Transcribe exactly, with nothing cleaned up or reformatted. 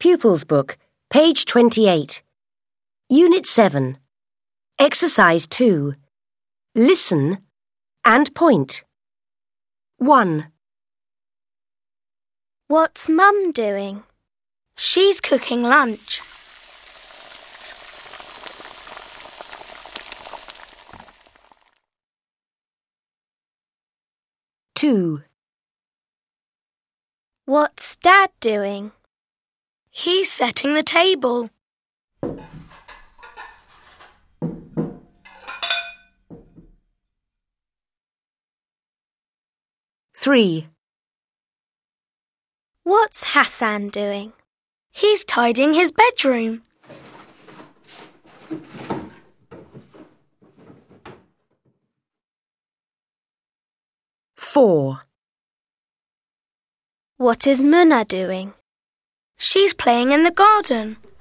Pupils Book, page twenty-eight. Unit seven. Exercise two. Listen and point. one. What's Mum doing? She's cooking lunch. two. What's Dad doing? He's setting the table. three. What's Hassan doing? He's tidying his bedroom. four. What is Muna doing? She's playing in the garden.